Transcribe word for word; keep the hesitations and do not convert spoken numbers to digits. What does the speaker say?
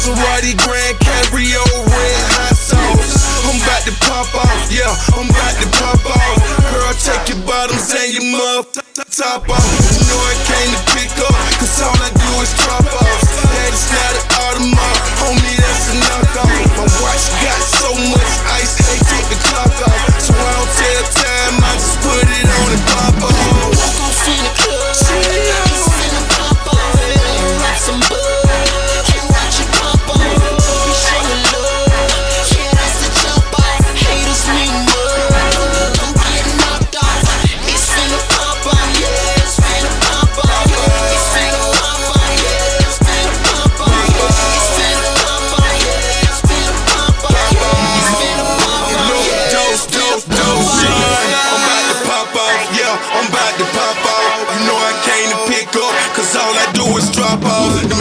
Maserati Grand Cabrio, red hot sauce. I'm about to pop off, yeah, I'm about to pop off. Girl, take your bottoms and your muff top off. You know I came to pick up, cause all I do is drop off. That is not an Audemars, homie, that's a knockoff. My watch got so much ice, they took the clock off. So I don't tell time, I just put it on and pop off. Walk off in the club, it's finna pop off. Rock some bud, and watch it pop off. We showing love, yeah, that's the jump off. Haters mean mud, I'm getting knocked off. It's finna pop off, yeah, it's finna pop off. It's finna pop off, yeah, it's finna pop off. It's finna pop off, yeah, it's finna pop off. It's finna pop off, yeah, Dose, dose, dose, son. I'm about to pop off, yeah, I'm about to pop off. You know I came to pick up, cause all I do is drop off.